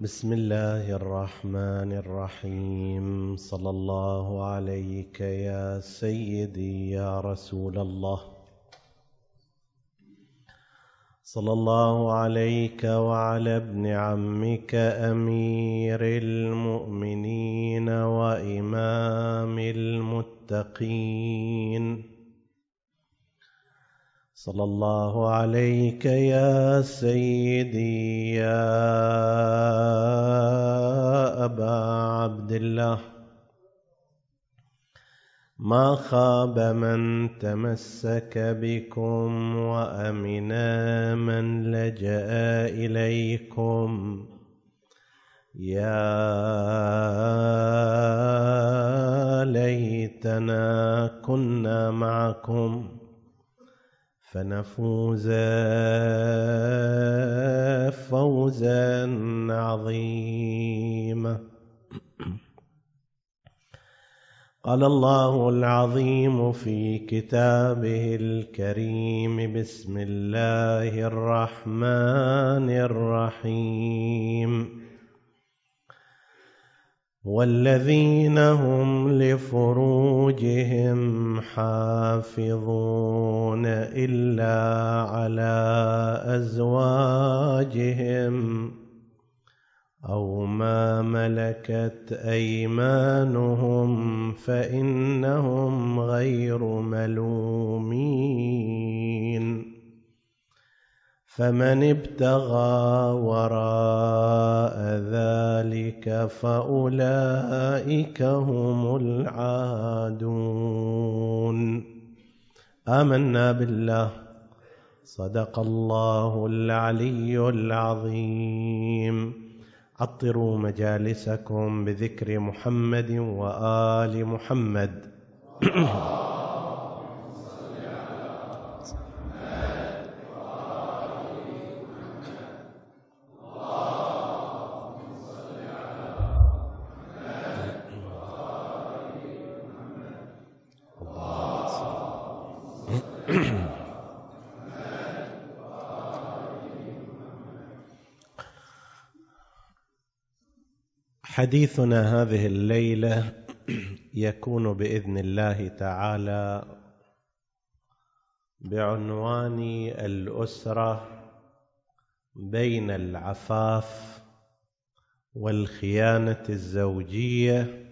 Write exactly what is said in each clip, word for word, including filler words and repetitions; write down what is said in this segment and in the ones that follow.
بسم الله الرحمن الرحيم. صلى الله عليك يا سيدي يا رسول الله، صلى الله عليك وعلى ابن عمك أمير المؤمنين وإمام المتقين، صلى الله عليك يا سيدي يا أبا عبد الله. ما خاب من تمسك بكم وأمنا من لجأ إليكم، يا ليتنا كنا معكم فنفوز فوزا عظيما. قال الله العظيم في كتابه الكريم: بسم الله الرحمن الرحيم. والذين هم لفروجهم حافظون إلا على أزواجهم أو ما ملكت أيمانهم فإنهم غير ملومين. فمن ابتغى وراء ذلك فأولئك هم العادون. آمنا بالله، صدق الله العلي العظيم. عطروا مجالسكم بذكر محمد وآل محمد. حديثنا هذه الليلة يكون بإذن الله تعالى بعنوان الأسرة بين العفاف والخيانة الزوجية.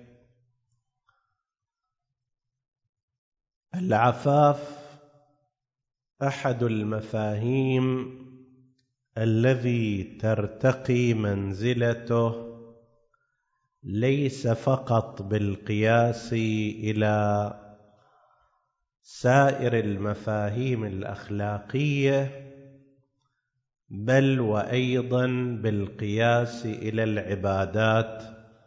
العفاف أحد المفاهيم الذي ترتقي منزلته ليس فقط بالقياس إلى سائر المفاهيم الأخلاقية، بل وأيضا بالقياس إلى العبادات.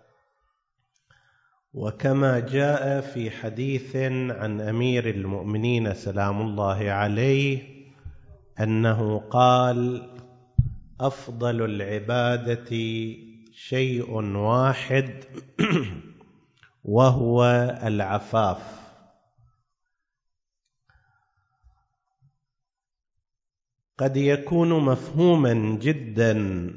وكما جاء في حديث عن أمير المؤمنين سلام الله عليه أنه قال: أفضل العبادة شيء واحد وهو العفاف. قد يكون مفهوما جدا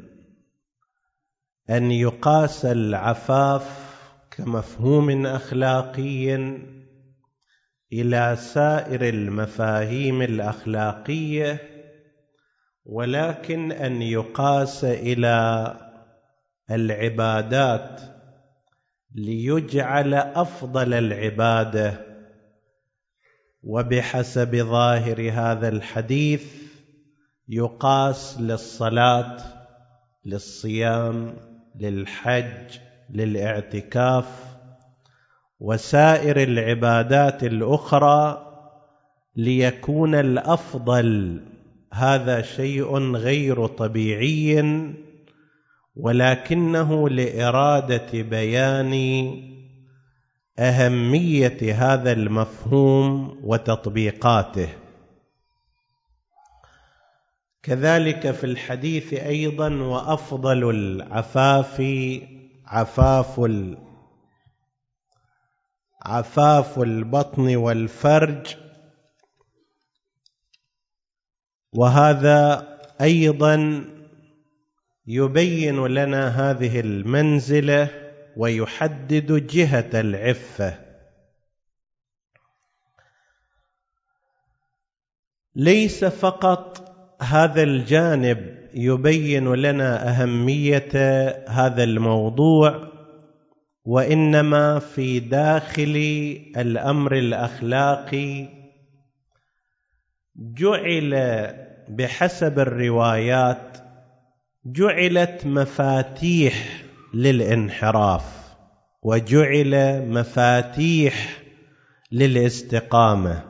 أن يقاس العفاف كمفهوم أخلاقي إلى سائر المفاهيم الأخلاقية، ولكن أن يقاس إلى العبادات ليجعل أفضل العبادة. وبحسب ظاهر هذا الحديث يقاس للصلاة، للصيام، للحج، للاعتكاف وسائر العبادات الأخرى ليكون الأفضل. هذا شيء غير طبيعي، ولكنه لإرادة بيان أهمية هذا المفهوم وتطبيقاته. كذلك في الحديث أيضا: وأفضل العفاف عفاف عفاف البطن والفرج. وهذا أيضا يبين لنا هذه المنزلة ويحدد جهة العفة. ليس فقط هذا الجانب يبين لنا أهمية هذا الموضوع، وإنما في داخل الأمر الأخلاقي جعل بحسب الروايات جعلت مفاتيح للانحراف، وجعل مفاتيح للاستقامة.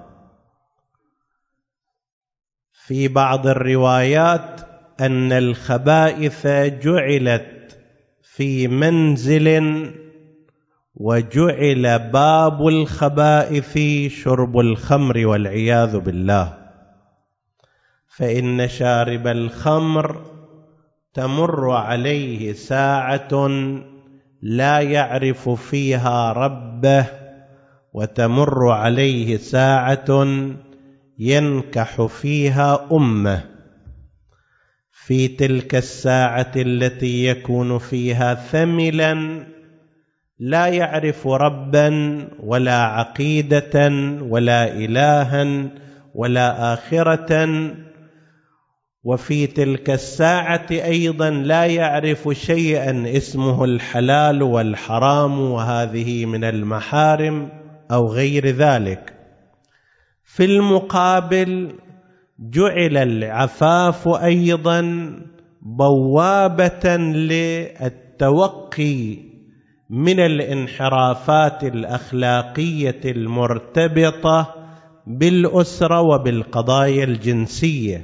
في بعض الروايات أن الخبائث جعلت في منزل، وجعل باب الخبائث شرب الخمر والعياذ بالله، فإن شارب الخمر تمر عليه ساعة لا يعرف فيها ربه، وتمر عليه ساعة ينكح فيها أمه. في تلك الساعة التي يكون فيها ثملا لا يعرف ربا ولا عقيدة ولا إلها ولا آخرة، وفي تلك الساعة أيضا لا يعرف شيئا اسمه الحلال والحرام وهذه من المحارم أو غير ذلك. في المقابل جعل العفاف أيضا بوابة للتوقي من الانحرافات الأخلاقية المرتبطة بالأسرة وبالقضايا الجنسية.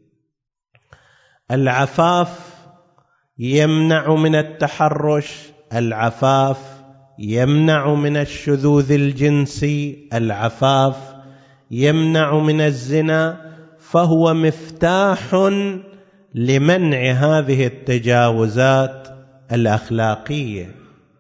العفاف يمنع من التحرش، العفاف يمنع من الشذوذ الجنسي، العفاف يمنع من الزنا، فهو مفتاح لمنع هذه التجاوزات الأخلاقية.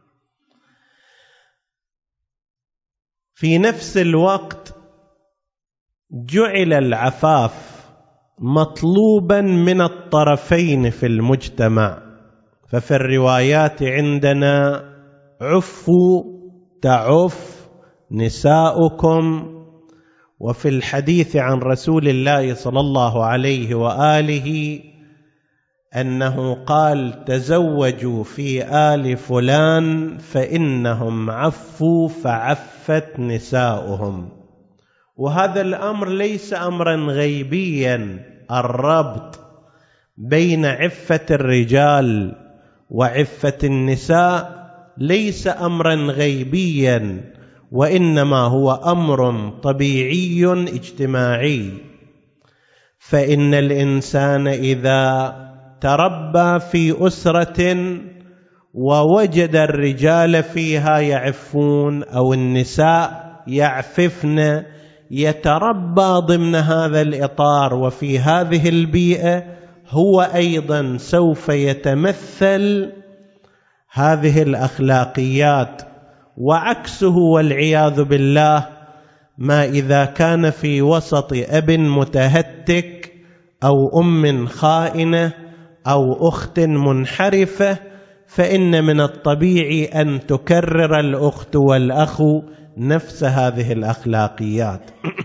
في نفس الوقت جعل العفاف مطلوبا من الطرفين في المجتمع، ففي الروايات عندنا عفوا تعف نساؤكم، وفي الحديث عن رسول الله صلى الله عليه وآله أنه قال تزوجوا في آل فلان فإنهم عفوا فعفت نساؤهم. وهذا الأمر ليس أمرا غيبيا، الربط بين عفة الرجال وعفة النساء ليس أمرا غيبيا، وإنما هو أمر طبيعي اجتماعي. فإن الإنسان إذا تربى في أسرة ووجد الرجال فيها يعفون أو النساء يعففن، يتربى ضمن هذا الإطار وفي هذه البيئة، هو أيضا سوف يتمثل هذه الأخلاقيات. وعكسه والعياذ بالله ما إذا كان في وسط أب متهتك أو أم خائنة أو أخت منحرفة، فإن من الطبيعي أن تكرر الأخت والأخ نفس هذه الأخلاقيات.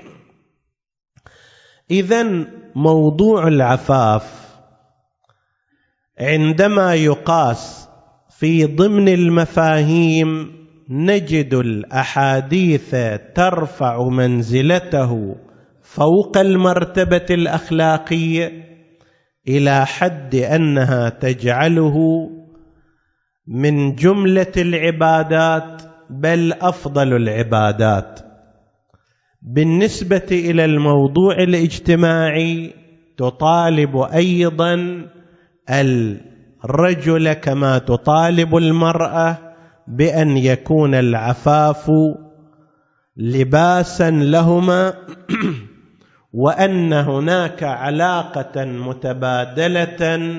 إذن موضوع العفاف عندما يقاس في ضمن المفاهيم نجد الأحاديث ترفع منزلته فوق المرتبة الأخلاقية إلى حد أنها تجعله من جملة العبادات، بل أفضل العبادات. بالنسبة إلى الموضوع الاجتماعي تطالب أيضا الرجل كما تطالب المرأة بأن يكون العفاف لباسا لهما، وأن هناك علاقة متبادلة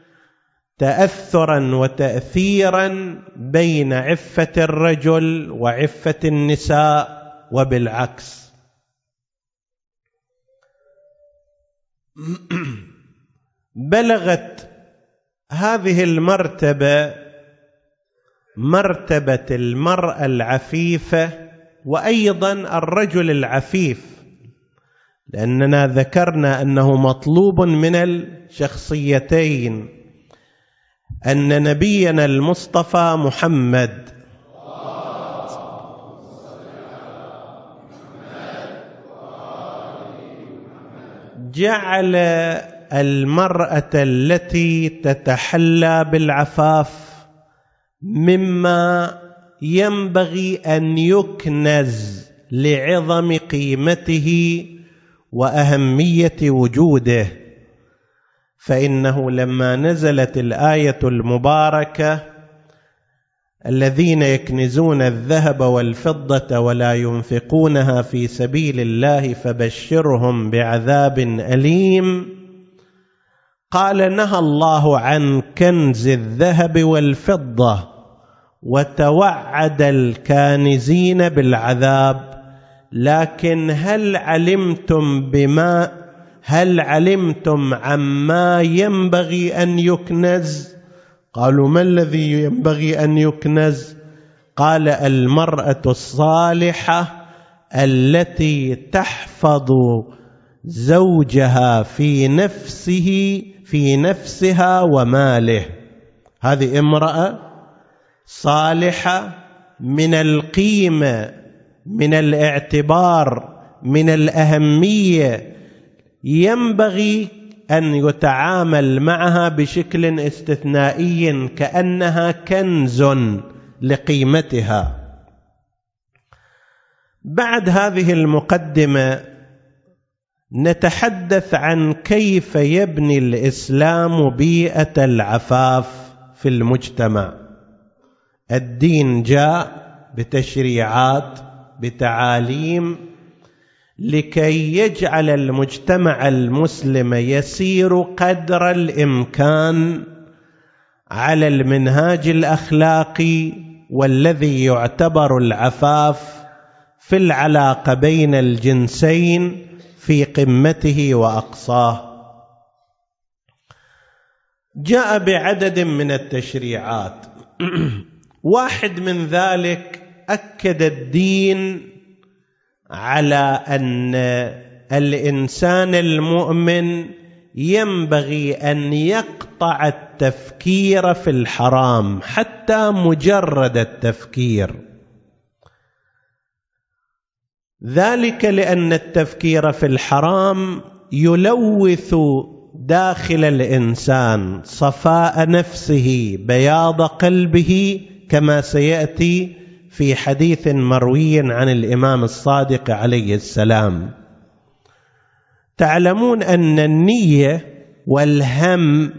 تأثرا وتأثيرا بين عفة الرجل وعفة النساء وبالعكس. بلغت هذه المرتبة مرتبة المرأة العفيفة وأيضا الرجل العفيف، لأننا ذكرنا أنه مطلوب من الشخصيتين، أن نبينا المصطفى محمد جعل المرأة التي تتحلى بالعفاف مما ينبغي أن يكنز لعظم قيمته وأهمية وجوده. فإنه لما نزلت الآية المباركة الذين يكنزون الذهب والفضة ولا ينفقونها في سبيل الله فبشرهم بعذاب أليم، قال نهى الله عن كنز الذهب والفضة وتوعد الكانزين بالعذاب. لكن هل علمتم بما هل علمتم عما ينبغي أن يكنز؟ قالوا ما الذي ينبغي أن يكنز؟ قال المرأة الصالحة التي تحفظ زوجها في نفسه في نفسها وماله. هذه امرأة صالحة من القيمة، من الاعتبار، من الأهمية، ينبغي أن يتعامل معها بشكل استثنائي كأنها كنز لقيمتها. بعد هذه المقدمة نتحدث عن كيف يبني الإسلام بيئة العفاف في المجتمع. الدين جاء بتشريعات، بتعاليم، لكي يجعل المجتمع المسلم يسير قدر الإمكان على المنهاج الأخلاقي والذي يعتبر العفاف في العلاقة بين الجنسين في قمته وأقصاه. جاء بعدد من التشريعات. واحد من ذلك أكد الدين على أن الإنسان المؤمن ينبغي أن يقطع التفكير في الحرام، حتى مجرد التفكير. ذلك لأن التفكير في الحرام يلوث داخل الإنسان، صفاء نفسه، بياض قلبه، كما سيأتي في حديث مروي عن الإمام الصادق عليه السلام. تعلمون أن النية والهم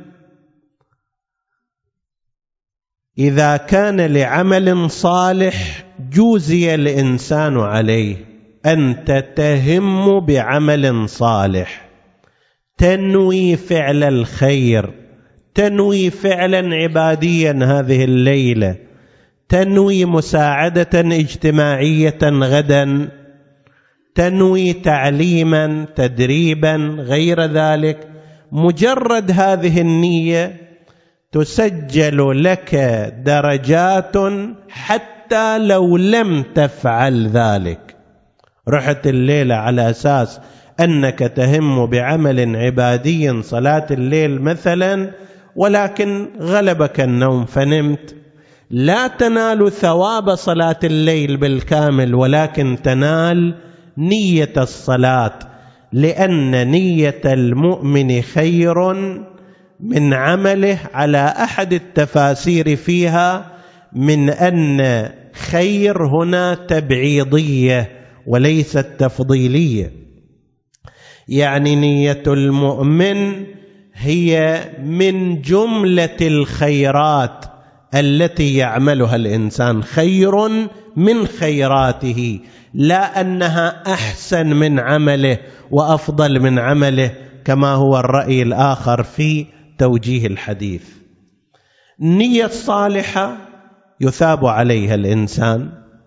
إذا كان لعمل صالح جوزي الإنسان عليه. أنت تهم بعمل صالح، تنوي فعل الخير، تنوي فعلا عباديا هذه الليلة، تنوي مساعدة اجتماعية غدا، تنوي تعليما، تدريبا، غير ذلك. مجرد هذه النية تسجل لك درجات حتى لو لم تفعل ذلك. رحت الليلة على أساس أنك تهم بعمل عبادي، صلاة الليل مثلا، ولكن غلبك النوم فنمت، لا تنال ثواب صلاة الليل بالكامل، ولكن تنال نية الصلاة، لأن نية المؤمن خير من عمله، على أحد التفاسير فيها من أن خير هنا تبعيضية وليست تفضيلية. يعني نية المؤمن هي من جملة الخيرات التي يعملها الإنسان، خير من خيراته، لا أنها أحسن من عمله وأفضل من عمله كما هو الرأي الآخر في توجيه الحديث. النية الصالحة يثاب عليها الإنسان،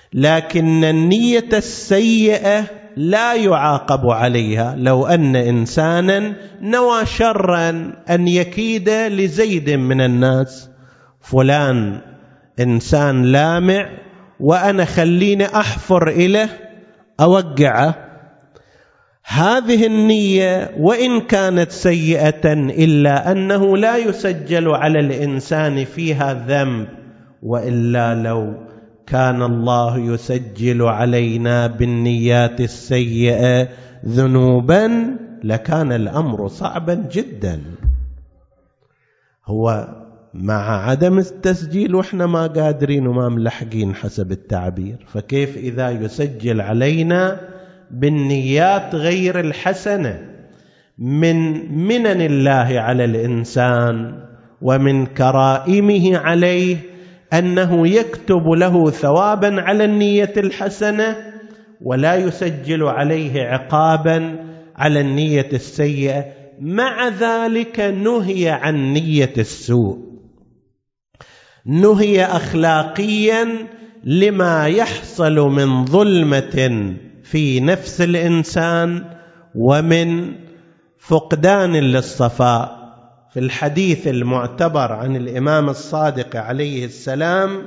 لكن النية السيئة لا يعاقب عليها. لو أن إنسانا نوى شرا أن يكيد لزيد من الناس، فلان إنسان لامع وأنا خليني أحفر إليه أوقعه، هذه النية وإن كانت سيئة إلا أنه لا يسجل على الإنسان فيها ذنب، وإلا لو كان الله يسجل علينا بالنيات السيئة ذنوبا لكان الأمر صعبا جدا. هو مع عدم التسجيل وإحنا ما قادرين وما ملحقين حسب التعبير، فكيف إذا يسجل علينا بالنيات غير الحسنة؟ من منن الله على الإنسان ومن كرائمه عليه أنه يكتب له ثوابا على النية الحسنة ولا يسجل عليه عقابا على النية السيئة. مع ذلك نهي عن نية السوء، نهي أخلاقيا لما يحصل من ظلمة في نفس الإنسان ومن فقدان للصفاء. في الحديث المعتبر عن الإمام الصادق عليه السلام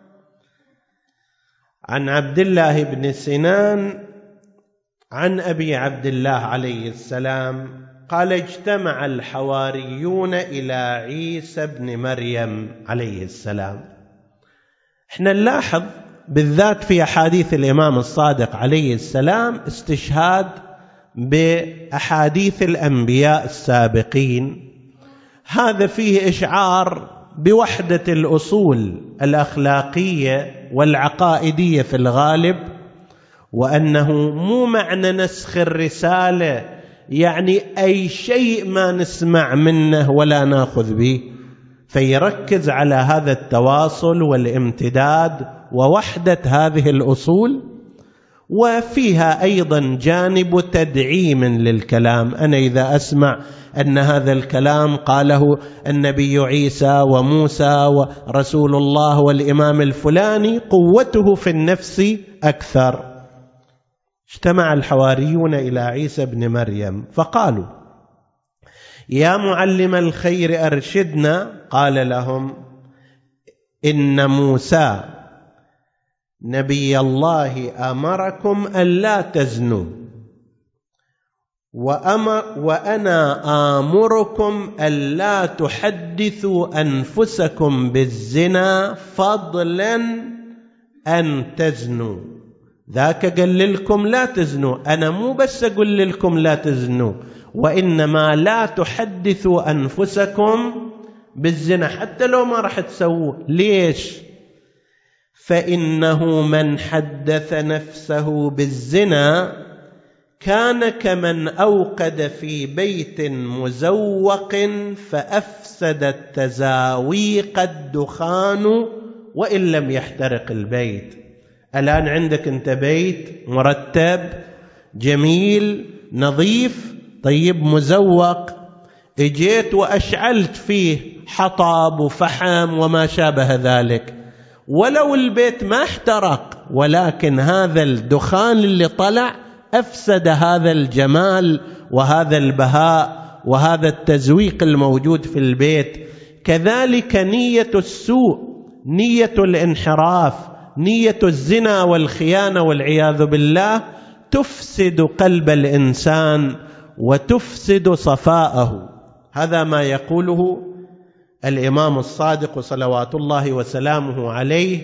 عن عبد الله بن سنان عن أبي عبد الله عليه السلام قال: اجتمع الحواريون إلى عيسى بن مريم عليه السلام. احنا نلاحظ بالذات في أحاديث الإمام الصادق عليه السلام استشهاد بأحاديث الأنبياء السابقين، هذا فيه إشعار بوحدة الأصول الأخلاقية والعقائدية في الغالب، وأنه مو معنى نسخ الرسالة يعني أي شيء ما نسمع منه ولا ناخذ به، فيركز على هذا التواصل والامتداد ووحدة هذه الأصول. وفيها أيضا جانب تدعيم للكلام. أنا إذا أسمع أن هذا الكلام قاله النبي عيسى وموسى ورسول الله والإمام الفلاني قوته في النفس أكثر. اجتمع الحواريون إلى عيسى بن مريم فقالوا: يا معلم الخير أرشدنا. قال لهم: إن موسى نبي الله أمركم ألا تزنوا، وأمر وأنا آمركم ألا تحدثوا أنفسكم بالزنا فضلا أن تزنوا. ذاك قال لكم لا تزنوا، أنا مو بس أقول لكم لا تزنوا، وإنما لا تحدثوا أنفسكم بالزنا حتى لو ما راح تسووه. ليش؟ فإنه من حدث نفسه بالزنا كان كمن أوقد في بيت مزوق فأفسد التزاويق الدخان وإن لم يحترق البيت. الآن عندك أنت بيت مرتب جميل نظيف طيب مزوق، اجيت وأشعلت فيه حطب وفحم وما شابه ذلك، ولو البيت ما احترق ولكن هذا الدخان اللي طلع أفسد هذا الجمال وهذا البهاء وهذا التزويق الموجود في البيت. كذلك نية السوء، نية الانحراف، نية الزنا والخيانة والعياذ بالله تفسد قلب الإنسان وتفسد صفاءه. هذا ما يقوله الإمام الصادق صلوات الله وسلامه عليه.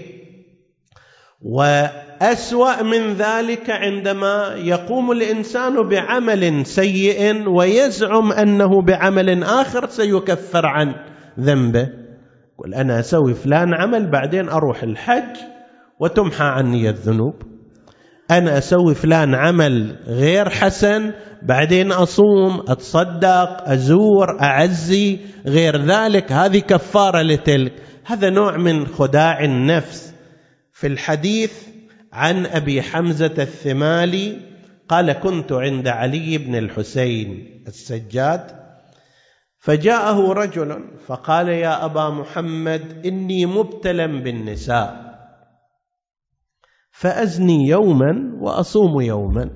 وأسوأ من ذلك عندما يقوم الإنسان بعمل سيء ويزعم أنه بعمل آخر سيكفر عن ذنبه. قل أنا أسوي فلان عمل بعدين أروح الحج وتمحى عني الذنوب، أنا أسوي فلان عمل غير حسن بعدين أصوم أتصدق أزور أعزي غير ذلك، هذه كفارة لتلك. هذا نوع من خداع النفس. في الحديث عن أبي حمزة الثمالي قال: كنت عند علي بن الحسين السجاد فجاءه رجل فقال: يا أبا محمد إني مبتلى بالنساء. فأزني يوما وأصوم يوما،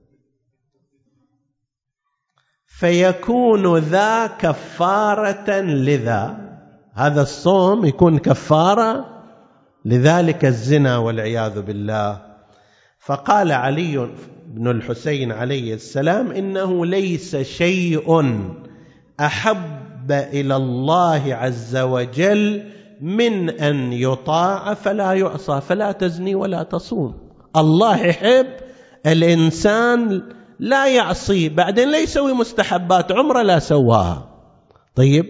فيكون ذا كفارة لذا، هذا الصوم يكون كفارة لذلك الزنا والعياذ بالله. فقال علي بن الحسين عليه السلام: إنه ليس شيء أحب إلى الله عز وجل من أن يطاع فلا يعصى، فلا تزني ولا تصوم. الله يحب الإنسان لا يعصي، بعدين لا يسوي مستحبات، عمره لا سواها. طيب،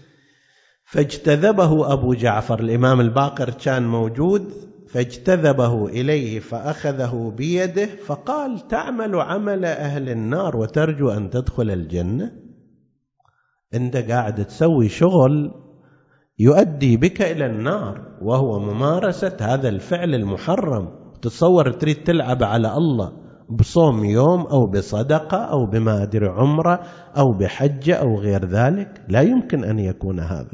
فاجتذبه أبو جعفر الإمام الباقر كان موجود، فاجتذبه إليه فأخذه بيده فقال: تعمل عمل أهل النار وترجو أن تدخل الجنة؟ أنت قاعد تسوي شغل يؤدي بك إلى النار، وهو ممارسة هذا الفعل المحرم. تصور تريد تلعب على الله بصوم يوم أو بصدقة أو بما أدري عمره أو بحجة أو غير ذلك، لا يمكن أن يكون هذا.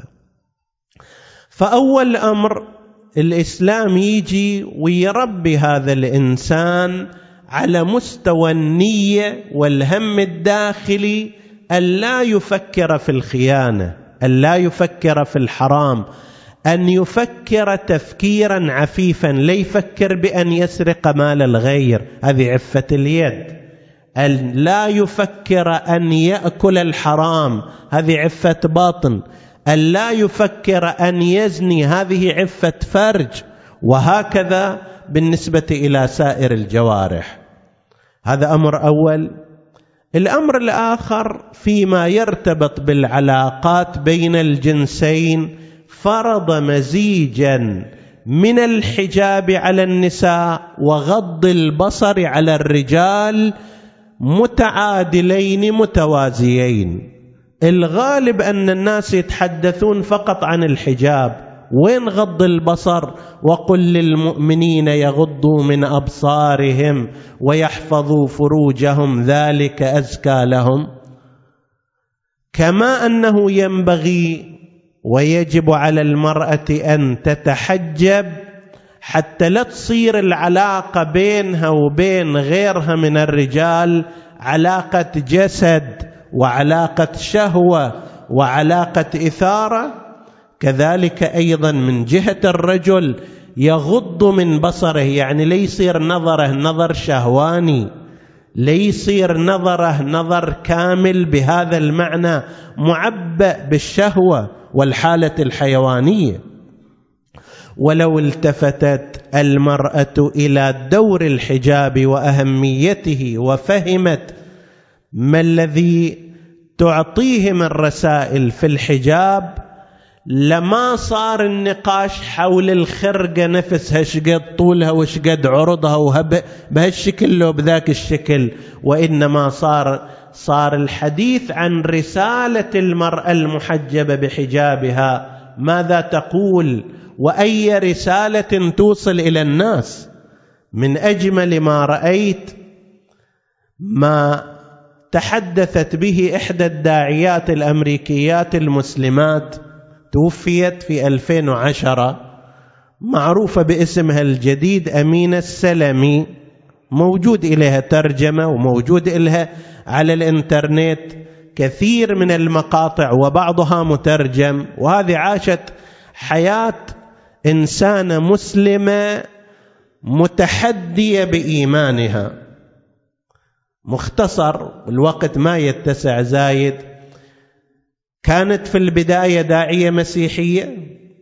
فأول أمر الإسلام يجي ويربي هذا الإنسان على مستوى النية والهم الداخلي، أن لا يفكر في الخيانة، أن لا يفكر في الحرام، أن يفكر تفكيرا عفيفا، لا يفكر بأن يسرق مال الغير، هذه عفة اليد. أن لا يفكر أن يأكل الحرام، هذه عفة باطن. أن لا يفكر أن يزني، هذه عفة فرج. وهكذا بالنسبة إلى سائر الجوارح. هذا أمر أول. الأمر الآخر فيما يرتبط بالعلاقات بين الجنسين، فرض مزيجا من الحجاب على النساء وغض البصر على الرجال متعادلين متوازيين. الغالب أن الناس يتحدثون فقط عن الحجاب، وين غض البصر؟ وقل للمؤمنين يغضوا من أبصارهم ويحفظوا فروجهم ذلك أزكى لهم. كما أنه ينبغي ويجب على المرأة أن تتحجب حتى لا تصير العلاقة بينها وبين غيرها من الرجال علاقة جسد وعلاقة شهوة وعلاقة إثارة، كذلك أيضا من جهة الرجل يغض من بصره، يعني لا يصير نظره نظر شهواني، لا يصير نظره نظر كامل بهذا المعنى معبأ بالشهوة والحالة الحيوانية. ولو التفتت المرأة إلى دور الحجاب وأهميته وفهمت ما الذي تعطيه من رسائل في الحجاب، لما صار النقاش حول الخرقة نفسها شقد طولها وشقد عرضها وهب بهالشكل لو بذاك الشكل، وإنما صار صار الحديث عن رسالة المرأة المحجبة بحجابها، ماذا تقول وأي رسالة توصل إلى الناس. من أجمل ما رأيت ما تحدثت به إحدى الداعيات الأمريكيات المسلمات، توفيت في ألفين وعشرة، معروفة باسمها الجديد أمينة السلمي، موجود إليها ترجمة وموجود إليها على الإنترنت كثير من المقاطع وبعضها مترجم. وهذه عاشت حياة إنسانة مسلمة متحدية بإيمانها. مختصر، الوقت ما يتسع زايد. كانت في البداية داعية مسيحية،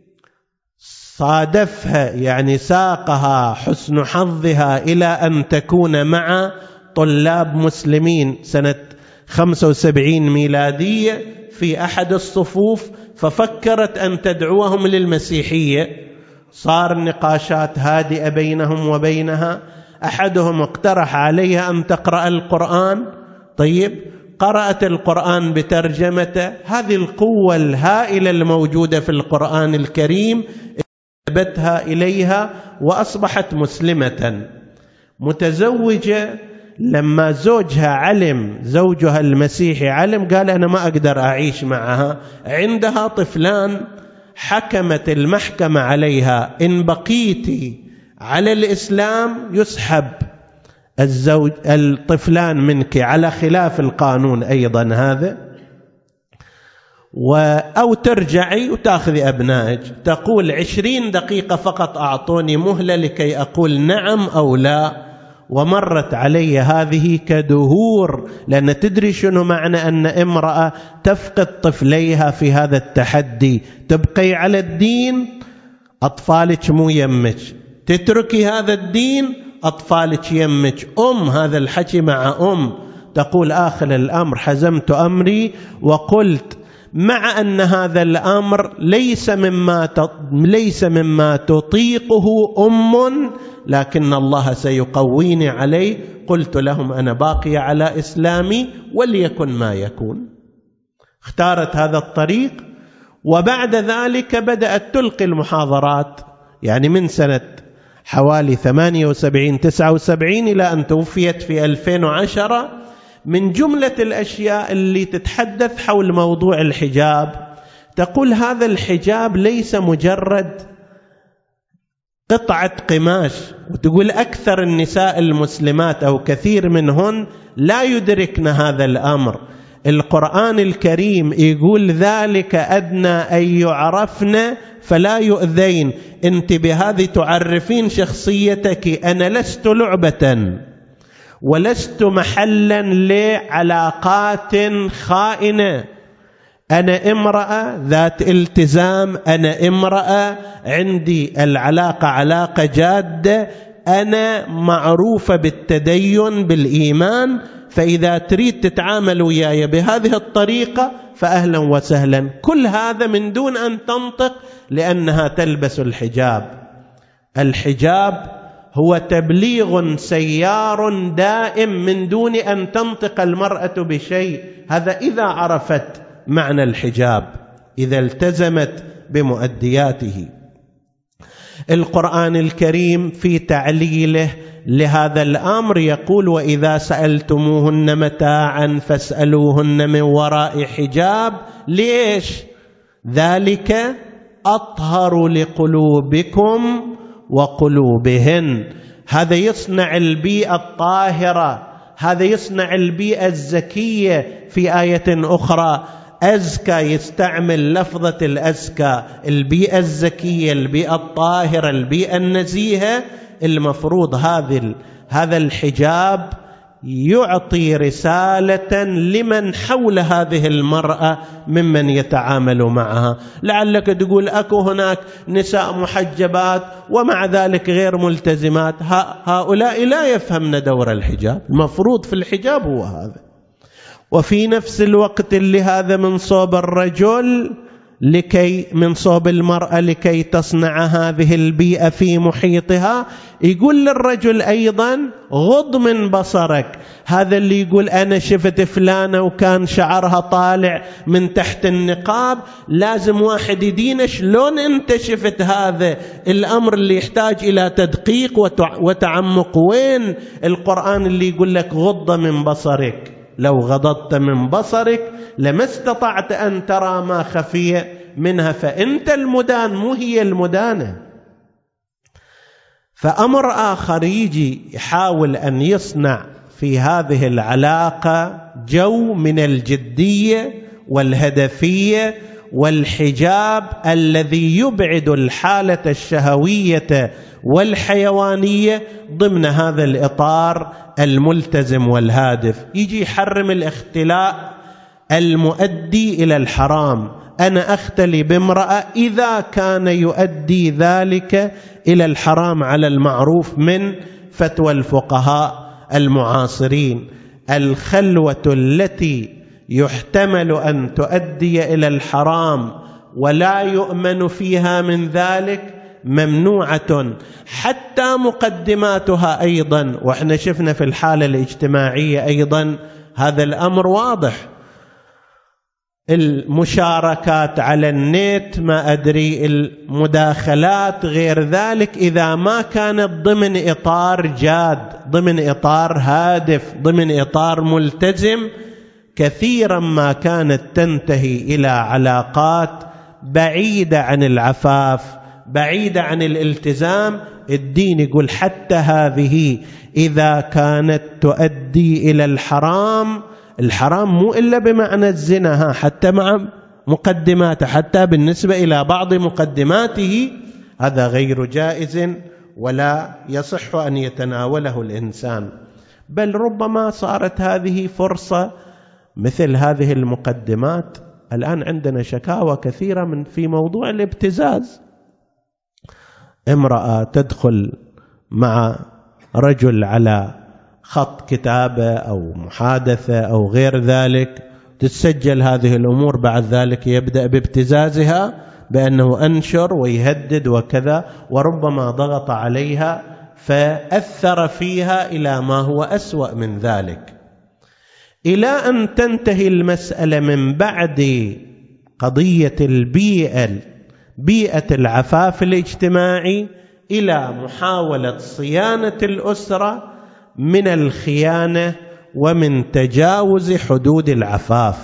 صادفها يعني ساقها حسن حظها إلى أن تكون مع طلاب مسلمين سنة خمسة وسبعين ميلادية في أحد الصفوف، ففكرت أن تدعوهم للمسيحية. صار النقاشات هادئة بينهم وبينها. أحدهم اقترح عليها أن تقرأ القرآن. طيب، قرأت القرآن بترجمته. هذه القوة الهائلة الموجودة في القرآن الكريم جذبتها إليها وأصبحت مسلمة متزوجة. لما زوجها علم، زوجها المسيحي علم، قال أنا ما أقدر أعيش معها، عندها طفلان. حكمت المحكمة عليها إن بقيتي على الإسلام يسحب الزوج الطفلان منك على خلاف القانون أيضا هذا، أو ترجعي وتأخذي أبنائك. تقول عشرين دقيقة فقط أعطوني مهلة لكي أقول نعم أو لا، ومرت علي هذه كدهور، لأن تدري شنو معنى أن امرأة تفقد طفليها في هذا التحدي. تبقي على الدين أطفالك مو يمك، تتركي هذا الدين أطفالك يمك. أم هذا الحكي مع أم تقول آخر الأمر حزمت أمري وقلت مع أن هذا الأمر ليس مما ليس مما تطيقه أم، لكن الله سيقويني عليه. قلت لهم أنا باقي على إسلامي وليكن ما يكون. اختارت هذا الطريق، وبعد ذلك بدأت تلقي المحاضرات، يعني من سنة حوالي ثمانية وسبعين تسعة وسبعين إلى أن توفيت في ألفين وعشرة. من جملة الأشياء اللي تتحدث حول موضوع الحجاب، تقول هذا الحجاب ليس مجرد قطعة قماش، وتقول أكثر النساء المسلمات أو كثير منهن لا يدركن هذا الأمر. القرآن الكريم يقول ذلك أدنى أن يعرفن فلا يؤذين. أنت بهذه تعرفين شخصيتك، أنا لست لعبة ولست محلا لعلاقات خائنة، أنا امرأة ذات التزام، أنا امرأة عندي العلاقة علاقة جادة، أنا معروفة بالتدين بالإيمان، فإذا تريد تتعامل وياي بهذه الطريقة فأهلا وسهلا. كل هذا من دون أن تنطق، لأنها تلبس الحجاب. الحجاب هو تبليغ سيار دائم من دون أن تنطق المرأة بشيء. هذا إذا عرفت معنى الحجاب، إذا التزمت بمؤدياته. القرآن الكريم في تعليله لهذا الأمر يقول وإذا سألتموهن متاعا فاسألوهن من وراء حجاب. ليش؟ ذلك أطهر لقلوبكم وقلوبهن. هذا يصنع البيئة الطاهرة، هذا يصنع البيئة الزكية. في آية أخرى أزكى، يستعمل لفظة الأزكى، البيئة الزكية، البيئة الطاهرة، البيئة النزيهة. المفروض هذا هذا الحجاب يعطي رسالة لمن حول هذه المرأة ممن يتعامل معها. لعلك تقول أكو هناك نساء محجبات ومع ذلك غير ملتزمات، هؤلاء لا يفهمن دور الحجاب. المفروض في الحجاب هو هذا. وفي نفس الوقت اللي هذا من صوب الرجل لكي من صوب المرأة لكي تصنع هذه البيئة في محيطها، يقول للرجل أيضا غض من بصرك. هذا اللي يقول أنا شفت فلانة وكان شعرها طالع من تحت النقاب، لازم واحد يدين شلون أنت شفت هذا الأمر اللي يحتاج إلى تدقيق وتعمق. وين القرآن اللي يقول لك غض من بصرك؟ لو غضضت من بصرك لما استطعت أن ترى ما خفي منها، فأنت المدان مو هي المدانة. فأمر آخر يجي يحاول أن يصنع في هذه العلاقة جو من الجدية والهدفية والحجاب الذي يبعد الحالة الشهوية والحيوانية ضمن هذا الإطار الملتزم والهادف. يجي يحرم الاختلاء المؤدي إلى الحرام. أنا أختلي بامرأة إذا كان يؤدي ذلك إلى الحرام على المعروف من فتوى الفقهاء المعاصرين. الخلوة التي يحتمل أن تؤدي إلى الحرام ولا يؤمن فيها من ذلك ممنوعة، حتى مقدماتها أيضا. وإحنا شفنا في الحالة الاجتماعية أيضا هذا الأمر واضح. المشاركات على النت، ما أدري، المداخلات غير ذلك، إذا ما كانت ضمن إطار جاد، ضمن إطار هادف، ضمن إطار ملتزم، كثيرا ما كانت تنتهي إلى علاقات بعيدة عن العفاف، بعيدة عن الالتزام، الدين يقول حتى هذه إذا كانت تؤدي إلى الحرام، الحرام مو إلا بمعنى الزنا، حتى مع مقدماته، حتى بالنسبة إلى بعض مقدماته هذا غير جائز ولا يصح أن يتناوله الإنسان. بل ربما صارت هذه فرصة، مثل هذه المقدمات. الآن عندنا شكاوى كثيرة من في موضوع الابتزاز، امرأة تدخل مع رجل على خط كتابة أو محادثة أو غير ذلك، تسجل هذه الأمور، بعد ذلك يبدأ بابتزازها بأنه أنشر ويهدد وكذا، وربما ضغط عليها فأثر فيها إلى ما هو أسوأ من ذلك، إلى أن تنتهي المسألة من بعد قضية البيئة بيئة العفاف الاجتماعي إلى محاولة صيانة الأسرة من الخيانة ومن تجاوز حدود العفاف.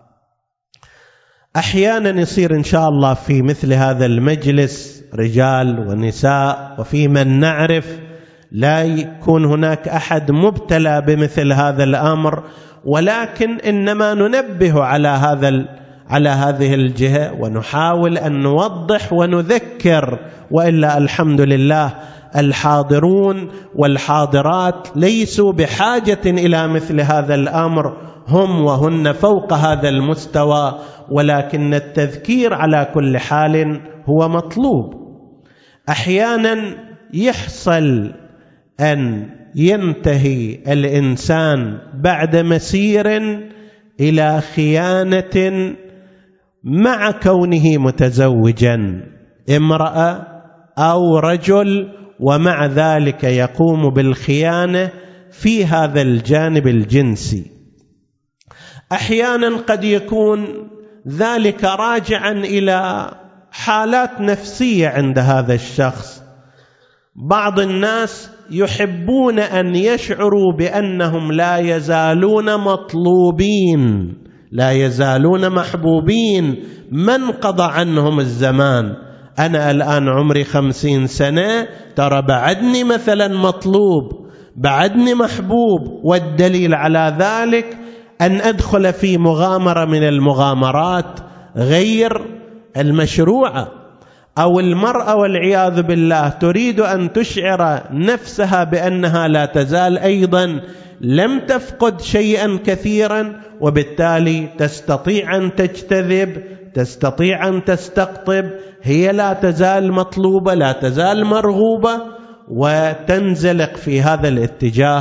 أحيانا يصير إن شاء الله في مثل هذا المجلس رجال ونساء، وفي من نعرف لا يكون هناك أحد مبتلى بمثل هذا الأمر، ولكن إنما ننبه على هذا على هذه الجهة ونحاول أن نوضح ونذكر. وإلا الحمد لله الحاضرون والحاضرات ليسوا بحاجة إلى مثل هذا الأمر، هم وهن فوق هذا المستوى، ولكن التذكير على كل حال هو مطلوب. أحيانا يحصل أن ينتهي الإنسان بعد مسير إلى خيانة مع كونه متزوجا امرأة أو رجل، ومع ذلك يقوم بالخيانة في هذا الجانب الجنسي. أحيانا قد يكون ذلك راجعا إلى حالات نفسية عند هذا الشخص. بعض الناس يحبون أن يشعروا بأنهم لا يزالون مطلوبين، لا يزالون محبوبين، من قضى عنهم الزمان. أنا الآن عمري خمسين سنة، ترى بعدني مثلا مطلوب، بعدني محبوب، والدليل على ذلك أن أدخل في مغامرة من المغامرات غير المشروعة، أو المرأة والعياذ بالله تريد أن تشعر نفسها بأنها لا تزال أيضا لم تفقد شيئا كثيرا، وبالتالي تستطيع أن تجتذب، تستطيع أن تستقطب، هي لا تزال مطلوبة، لا تزال مرغوبة، وتنزلق في هذا الاتجاه.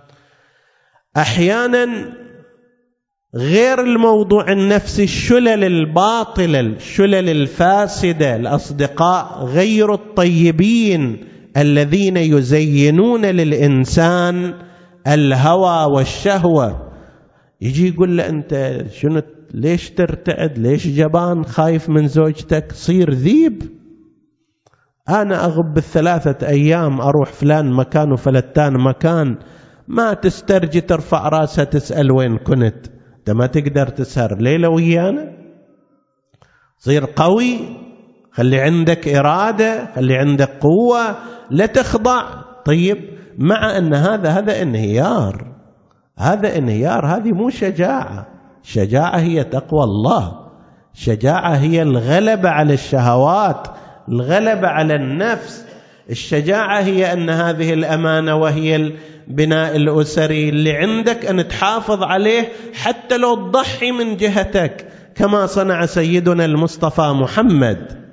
أحيانا غير الموضوع النفسي، الشلل الباطلة، الشلل الفاسدة، الأصدقاء غير الطيبين الذين يزينون للإنسان الهوى والشهوة. يجي يقول له أنت شنو، ليش ترتعد، ليش جبان، خايف من زوجتك، صير ذيب. أنا أغب بالثلاثة أيام أروح فلان مكان وفلتان مكان، ما تسترجي ترفع راسها تسأل وين كنت، أنت ما تقدر تسهر ليلة ويانا. صير قوي، خلي عندك إرادة، خلي عندك قوة، لا تخضع. طيب، مع أن هذا هذا انهيار، هذا انهيار، هذه مو شجاعة. الشجاعة هي تقوى الله، الشجاعة هي الغلبة على الشهوات، الغلبة على النفس. الشجاعة هي أن هذه الأمانة وهي البناء الأسري اللي عندك أن تحافظ عليه، حتى لو تضحي من جهتك، كما صنع سيدنا المصطفى محمد.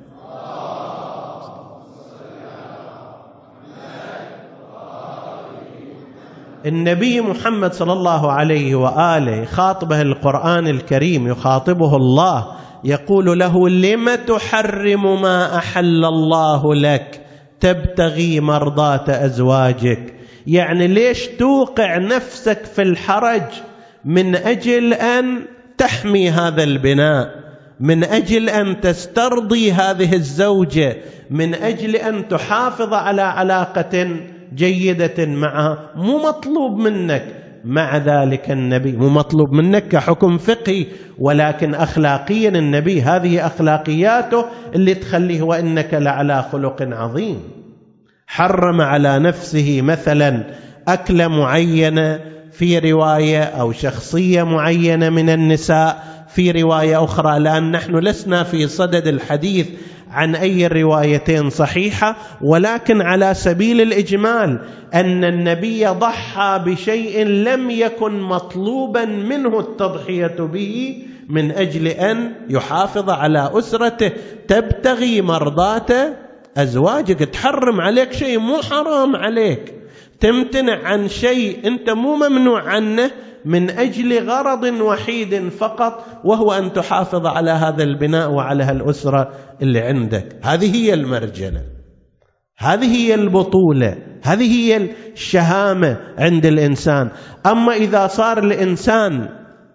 النبي محمد صلى الله عليه وآله خاطبه القرآن الكريم، يخاطبه الله، يقول له: لم تحرم ما أحل الله لك تبتغي مرضات أزواجك؟ يعني ليش توقع نفسك في الحرج من أجل أن تحمي هذا البناء، من أجل أن تسترضي هذه الزوجة، من أجل أن تحافظ على علاقة جيدة معها. مو مطلوب منك، مع ذلك النبي مو مطلوب منك كحكم فقهي، ولكن أخلاقيا النبي هذه أخلاقياته اللي تخليه وإنك لعلى خلق عظيم. حرم على نفسه مثلا أكلة معينة في رواية، أو شخصية معينة من النساء في رواية أخرى، لأن نحن لسنا في صدد الحديث عن أي الروايتين صحيحة، ولكن على سبيل الإجمال أن النبي ضحى بشيء لم يكن مطلوبا منه التضحية به من أجل أن يحافظ على أسرته. تبتغي مرضاة أزواجك، تحرم عليك شيء مو حرام عليك، تمتنع عن شيء أنت مو ممنوع عنه من أجل غرض وحيد فقط، وهو أن تحافظ على هذا البناء وعلى الأسرة اللي عندك. هذه هي المرجلة، هذه هي البطولة، هذه هي الشهامة عند الإنسان. أما إذا صار الإنسان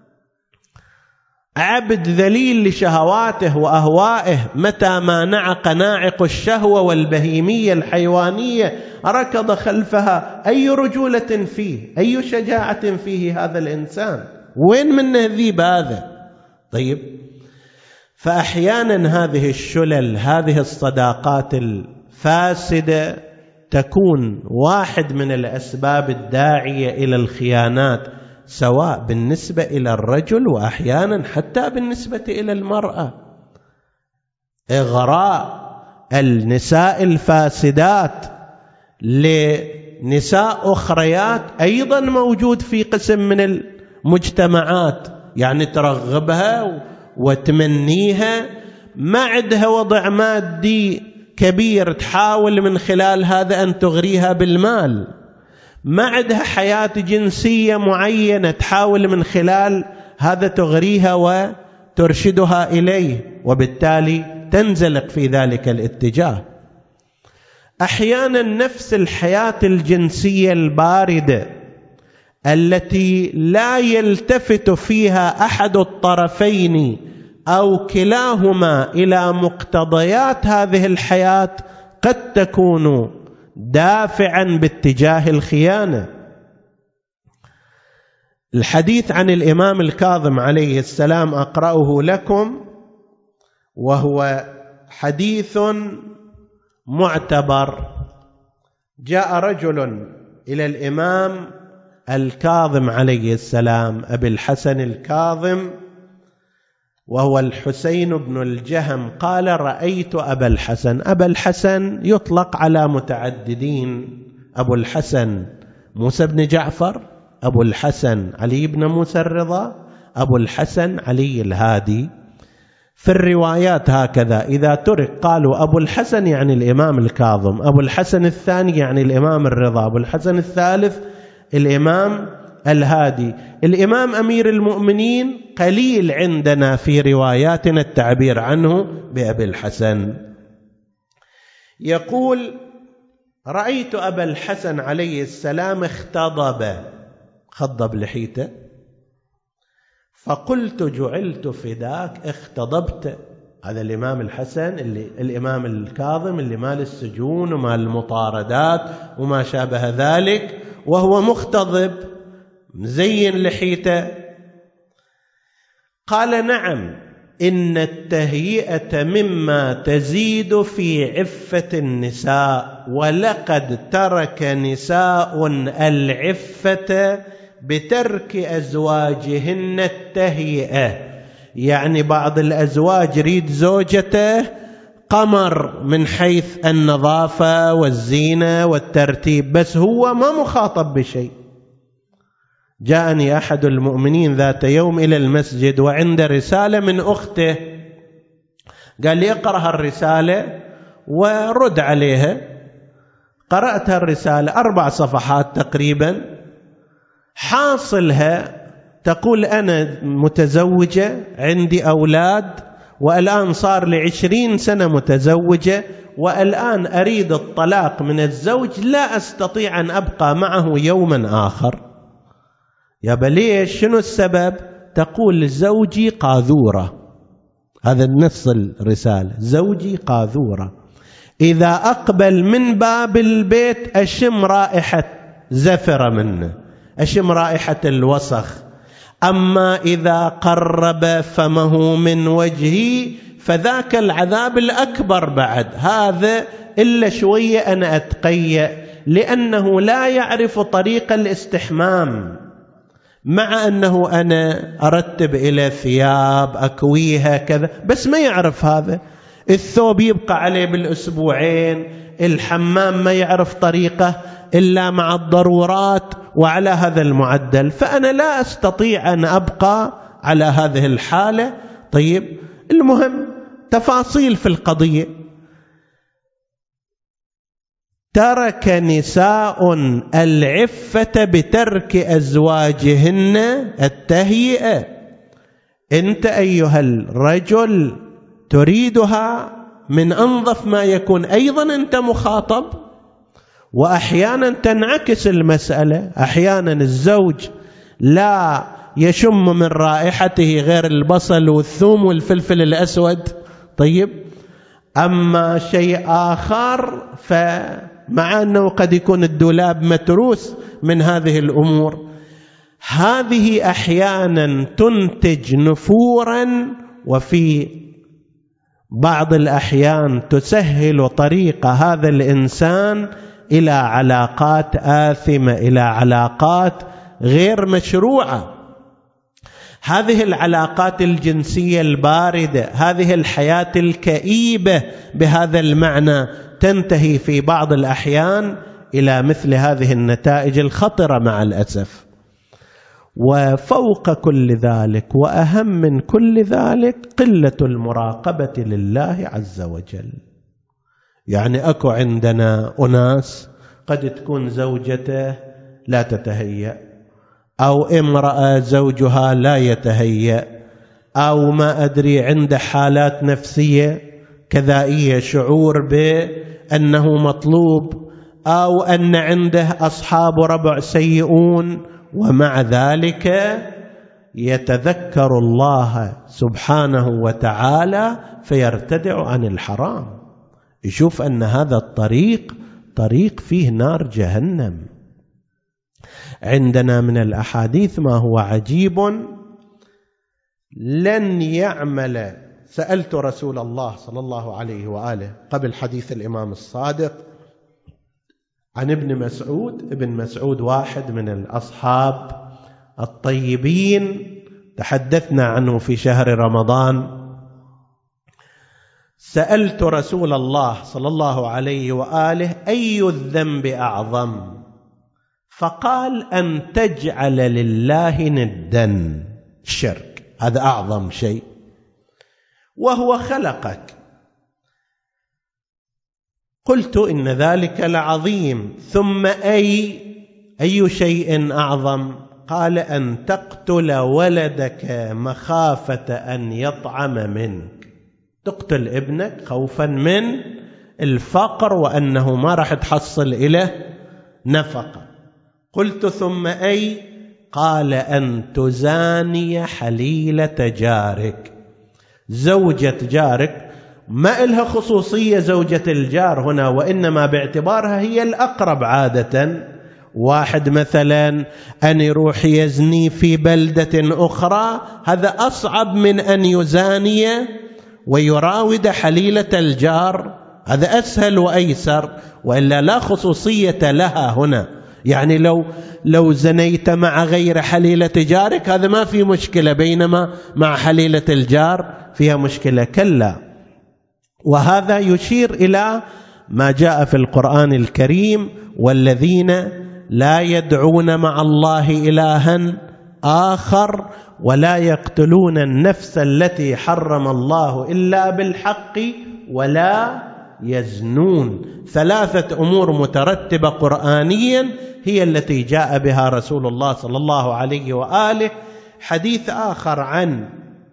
عبد ذليل لشهواته وأهوائه، متى ما نعق ناعق الشهوة والبهيمية الحيوانية ركض خلفها، أي رجولة فيه، أي شجاعة فيه هذا الإنسان؟ وين منه ذيب هذا؟ طيب، فأحيانا هذه الشلل، هذه الصداقات الفاسدة تكون واحد من الأسباب الداعية إلى الخيانات، سواء بالنسبة إلى الرجل وأحيانا حتى بالنسبة إلى المرأة. إغراء النساء الفاسدات لنساء أخريات أيضا موجود في قسم من المجتمعات، يعني ترغبها وتمنيها، ما عندها وضع مادي كبير تحاول من خلال هذا أن تغريها بالمال، ما عندها حياة جنسية معينة تحاول من خلال هذا تغريها وترشدها إليه، وبالتالي تنزلق في ذلك الاتجاه. أحيانا نفس الحياة الجنسية الباردة التي لا يلتفت فيها أحد الطرفين أو كلاهما إلى مقتضيات هذه الحياة قد تكون دافعا باتجاه الخيانة. الحديث عن الإمام الكاظم عليه السلام أقرأه لكم، وهو حديث معتبر. جاء رجل إلى الإمام الكاظم عليه السلام، أبي الحسن الكاظم، وهو الحسين بن الجهم، قال: رأيت أبا الحسن. أبا الحسن يطلق على متعددين، أبو الحسن موسى بن جعفر، أبو الحسن علي بن موسى الرضا، أبو الحسن علي الهادي. في الروايات هكذا، إذا ترك قالوا أبو الحسن يعني الإمام الكاظم، أبو الحسن الثاني يعني الإمام الرضا، أبو الحسن الثالث الإمام الهادي. الإمام أمير المؤمنين قليل عندنا في رواياتنا التعبير عنه بأبي الحسن. يقول: رأيت أبا الحسن عليه السلام اختضب، خضب لحيته، فقلت: جعلت فداك. اختضبت، هذا الإمام الحسن اللي الإمام الكاظم اللي مال السجون ومال المطاردات وما شابه ذلك، وهو مختضب مزين لحيته. قال: نعم، إن التهيئة مما تزيد في عفة النساء، ولقد ترك نساء العفة بترك أزواجهن التهيئة. يعني بعض الأزواج يريد زوجته قمر من حيث النظافة والزينة والترتيب، بس هو ما مخاطب بشيء. جاءني أحد المؤمنين ذات يوم إلى المسجد وعنده رسالة من أخته، قال لي: اقرأ الرسالة ورد عليها. قرأت الرسالة أربع صفحات تقريبا، حاصلها تقول: أنا متزوجة، عندي أولاد، والآن صار لي عشرين سنة متزوجة، والآن أريد الطلاق من الزوج، لا أستطيع أن أبقى معه يوما آخر. يا بليش، شنو السبب؟ تقول: زوجي قاذورة. هذا نص الرسالة: زوجي قاذورة، إذا أقبل من باب البيت أشم رائحة زفرة منه، أشم رائحة الوسخ، أما إذا قرب فمه من وجهي فذاك العذاب الأكبر بعد هذا إلا شوية أنا أتقيأ، لأنه لا يعرف طريق الاستحمام، مع أنه أنا أرتب إلى ثياب أكويها كذا، بس ما يعرف هذا. الثوب يبقى عليه بالأسبوعين، الحمام ما يعرف طريقه إلا مع الضرورات وعلى هذا المعدل، فأنا لا أستطيع أن أبقى على هذه الحالة. طيب، المهم تفاصيل في القضية. ترك نساء العفة بترك أزواجهن التهيئة. أنت أيها الرجل تريدها من أنظف ما يكون، أيضا أنت مخاطب. وأحيانا تنعكس المسألة، أحيانا الزوج لا يشم من رائحته غير البصل والثوم والفلفل الأسود، طيب، أما شيء آخر فمع أنه قد يكون الدولاب متروس من هذه الأمور. هذه أحيانا تنتج نفورا، وفي بعض الأحيان تسهل طريق هذا الإنسان إلى علاقات آثمة، إلى علاقات غير مشروعة. هذه العلاقات الجنسية الباردة، هذه الحياة الكئيبة بهذا المعنى، تنتهي في بعض الأحيان إلى مثل هذه النتائج الخطرة مع الأسف. وفوق كل ذلك وأهم من كل ذلك قلة المراقبة لله عز وجل. يعني أكو عندنا أناس قد تكون زوجته لا تتهيأ، أو امرأة زوجها لا يتهيأ، أو ما أدري عنده حالات نفسية كذائية، شعور بأنه مطلوب، أو أن عنده أصحاب ربع سيئون، ومع ذلك يتذكر الله سبحانه وتعالى فيرتدع عن الحرام، يشوف أن هذا الطريق طريق فيه نار جهنم. عندنا من الأحاديث ما هو عجيب لن يعمل. سألت رسول الله صلى الله عليه وآله قبل حديث الإمام الصادق عن ابن مسعود. ابن مسعود واحد من الأصحاب الطيبين، تحدثنا عنه في شهر رمضان. سألت رسول الله صلى الله عليه وآله أي الذنب أعظم؟ فقال أن تجعل لله ندا، الشرك، هذا أعظم شيء، وهو خلقك. قلت إن ذلك لعظيم، ثم أي أي شيء أعظم؟ قال أن تقتل ولدك مخافة أن يطعم منك، تقتل ابنك خوفا من الفقر وأنه ما راح تحصل إليه نفقة. قلت ثم أي؟ قال أن تزاني حليلة جارك، زوجة جارك، ما إلها خصوصية زوجة الجار هنا، وإنما باعتبارها هي الأقرب عادة. واحد مثلا أن يروح يزني في بلدة أخرى، هذا أصعب من أن يزاني ويراود حليلة الجار، هذا أسهل وأيسر، وإلا لا خصوصية لها هنا. يعني لو لو زنيت مع غير حليلة جارك هذا ما في مشكلة، بينما مع حليلة الجار فيها مشكلة، كلا. وهذا يشير إلى ما جاء في القرآن الكريم: والذين لا يدعون مع الله إلها آخر ولا يقتلون النفس التي حرم الله إلا بالحق ولا يزنون. ثلاثة أمور مترتبة قرآنيا هي التي جاء بها رسول الله صلى الله عليه وآله. حديث آخر عن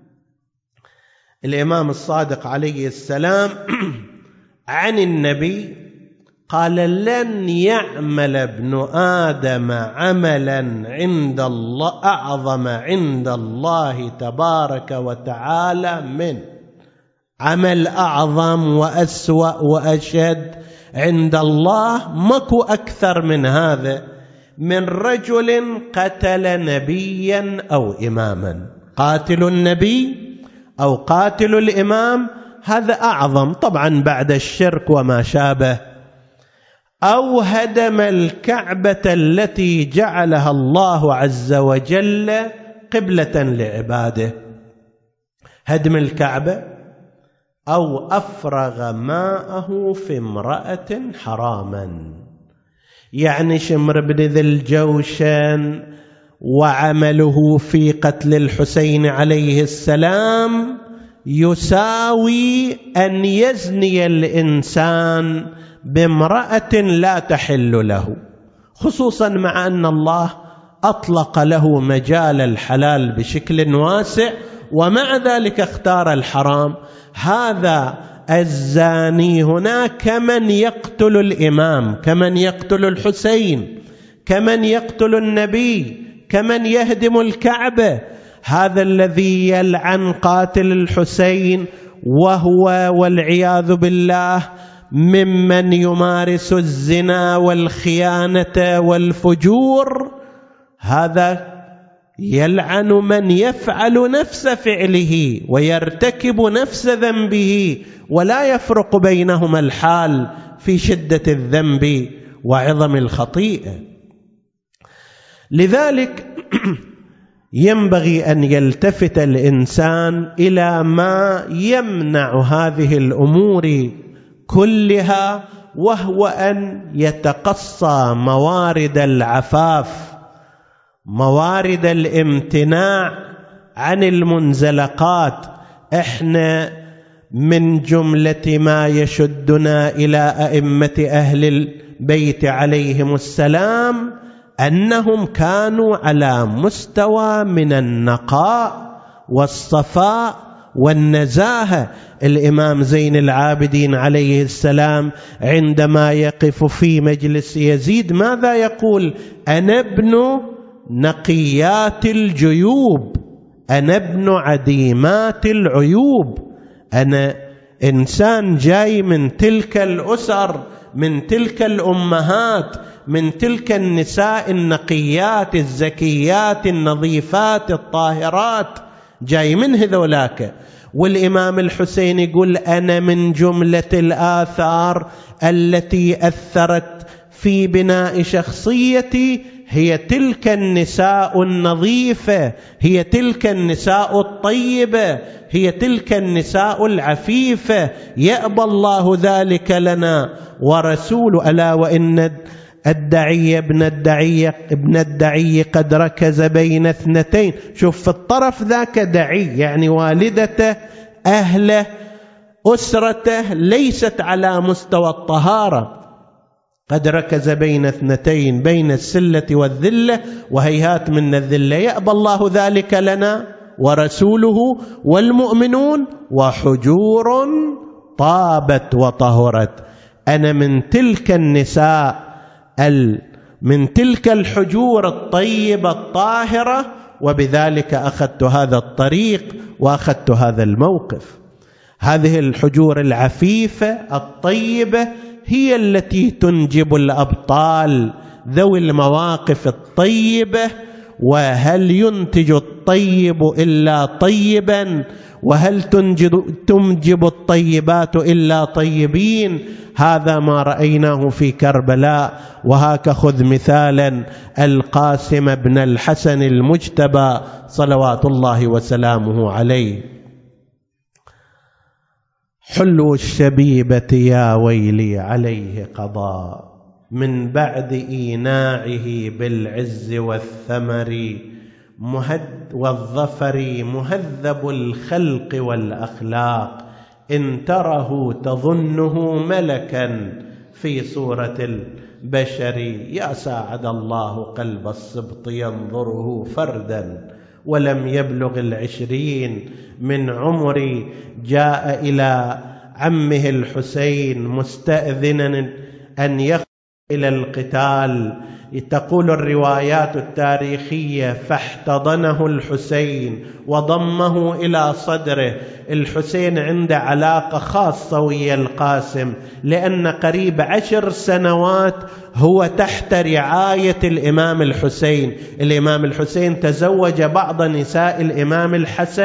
الإمام الصادق عليه السلام عن النبي قال: لن يعمل ابن آدم عملا عند الله أعظم عند الله تبارك وتعالى من عمل أعظم وأسوأ وأشد عند الله، ماكو أكثر من هذا، من رجل قتل نبيا أو إماما. قاتل النبي أو قاتل الإمام، هذا أعظم طبعا بعد الشرك وما شابه. أو هدم الكعبة التي جعلها الله عز وجل قبلة لعباده، هدم الكعبة، أو أفرغ ماءه في امرأة حراما. يعني شمر بن ذي الجوشن وعمله في قتل الحسين عليه السلام يساوي أن يزني الإنسان بامرأة لا تحل له، خصوصا مع أن الله أطلق له مجال الحلال بشكل واسع، ومع ذلك اختار الحرام. هذا الزاني هنا كمن يقتل الإمام، كمن يقتل الحسين، كمن يقتل النبي، كمن يهدم الكعبة. هذا الذي يلعن قاتل الحسين وهو والعياذ بالله ممن يمارس الزنا والخيانة والفجور، هذا يلعن من يفعل نفس فعله ويرتكب نفس ذنبه، ولا يفرق بينهما الحال في شدة الذنب وعظم الخطيئة. لذلك ينبغي أن يلتفت الإنسان إلى ما يمنع هذه الأمور كلها، وهو أن يتقصى موارد العفاف، موارد الامتناع عن المنزلقات. احنا من جملة ما يشدنا إلى أئمة أهل البيت عليهم السلام أنهم كانوا على مستوى من النقاء والصفاء والنزاهة. الإمام زين العابدين عليه السلام عندما يقف في مجلس يزيد ماذا يقول؟ أنا ابن نقيات الجيوب، أنا ابن عديمات العيوب، أنا إنسان جاي من تلك الأسر، من تلك الأمهات، من تلك النساء النقيات الزكيات النظيفات الطاهرات، جاي من هذولاك. والإمام الحسين يقول أنا من جملة الآثار التي أثرت في بناء شخصيتي هي تلك النساء النظيفة، هي تلك النساء الطيبة، هي تلك النساء العفيفة. يأبى الله ذلك لنا ورسول. ألا وإن الدعي ابن الدعي ابن الدعي قد ركز بين اثنتين. شوف في الطرف ذاك دعي يعني والدته أهله أسرته ليست على مستوى الطهارة، قد ركز بين اثنتين، بين السلة والذلة، وهيهات من الذلة. يأبى الله ذلك لنا ورسوله والمؤمنون وحجور طابت وطهرت. أنا من تلك النساء من تلك الحجور الطيبة الطاهرة، وبذلك أخذت هذا الطريق وأخذت هذا الموقف. هذه الحجور العفيفة الطيبة هي التي تنجب الأبطال ذوي المواقف الطيبة. وهل ينتج الطيب إلا طيبا؟ وهل تنجب الطيبات إلا طيبين؟ هذا ما رأيناه في كربلاء. وهاك خذ مثالا القاسم بن الحسن المجتبى صلوات الله وسلامه عليه. حلو الشبيبة يا ويلي عليه قضاء، من بعد إيناعه بالعز والثمر مهد والظفر مهذب الخلق والأخلاق. إن تره تظنه ملكا في صورة البشر. يا ساعد الله قلب السبط ينظره فردا ولم يبلغ العشرين من عمري. جاء إلى عمه الحسين مستأذنا أن يخرج إلى القتال. تقول الروايات التاريخية فاحتضنه الحسين وضمه إلى صدره. الحسين عنده علاقة خاصة ويا القاسم، لأن قريب عشر سنوات هو تحت رعاية الإمام الحسين. الإمام الحسين تزوج بعض نساء الإمام الحسن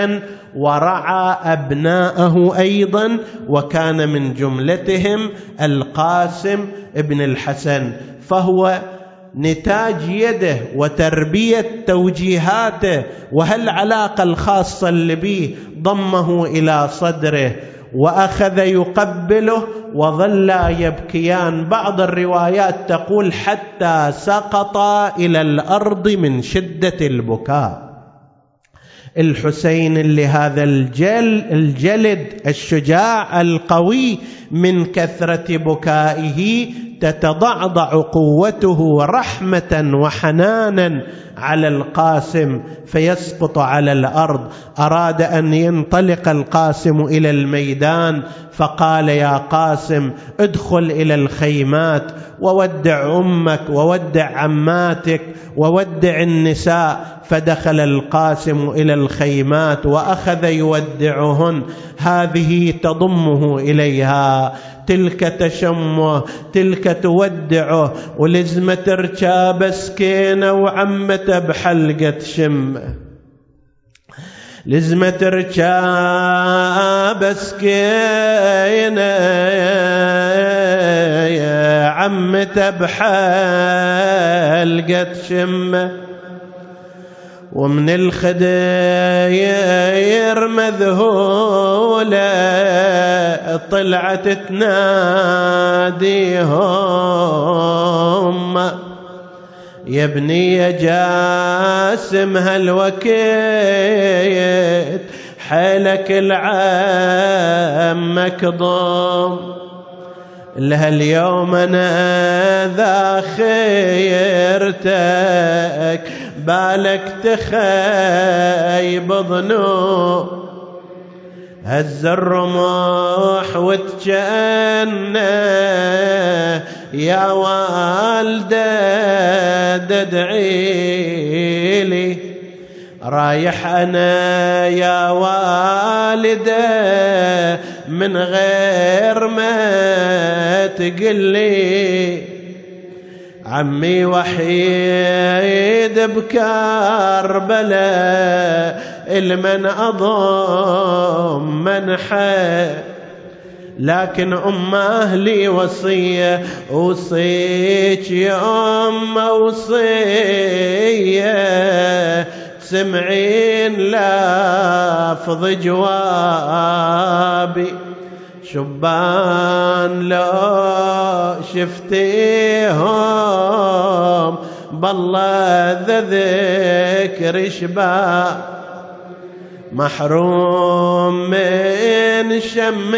ورعى أبناءه أيضا، وكان من جملتهم القاسم ابن الحسن، فهو نتاج يده وتربية توجيهاته وهالعلاقة الخاصة اللي به ضمه إلى صدره وأخذ يقبله وظلا يبكيان. بعض الروايات تقول حتى سقطا إلى الأرض من شدة البكاء. الحسين اللي هذا الجل الجلد الشجاع القوي من كثرة بكائه تتضعضع قوته رحمة وحنانا على القاسم فيسقط على الأرض. أراد أن ينطلق القاسم إلى الميدان فقال يا قاسم ادخل إلى الخيمات وودع أمك وودع عماتك وودع النساء. فدخل القاسم إلى الخيمات وأخذ يودعهن، هذه تضمه إليها، تلك تشمه، تلك تودعه، ولزمة ركاب سكينة وعمته بحلقة شمه، لزمة ركاب سكينة عمته بحلقة شمه، ومن الخدير مذهولة طلعت تناديهم يا ابني يا جاسم هالوكيت حيلك العام مكضم، لها اليوم أنا ذا خيرتك بالك تخيب ظنو، هز الرمح وتجنى يا والده تدعي لي، رايح أنا يا والده من غير ما تقلي، عمي وحيد بكربلاء المن أضم من حي، لكن أم أهلي وصية أوصيك يا أم وصية سمعين لافظ جوابي، شبان لو شفتيهم بالله ذا ذكر شباب، محروم من شم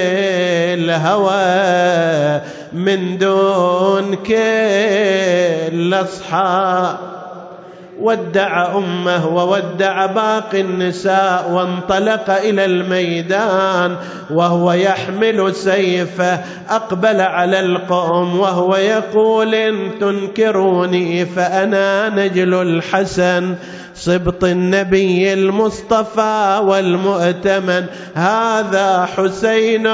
الهوى من دون كل أصحاب، ودع أمه وودع باقي النساء وانطلق إلى الميدان وهو يحمل سيفه، أقبل على القوم وهو يقول إن تنكروني فأنا نجل الحسن صبط النبي المصطفى والمؤتمن، هذا حسين